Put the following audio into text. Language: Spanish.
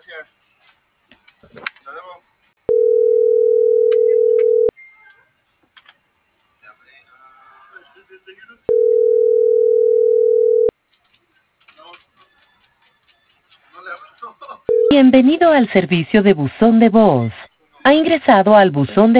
Bienvenido al servicio de buzón de voz. Ha ingresado al buzón de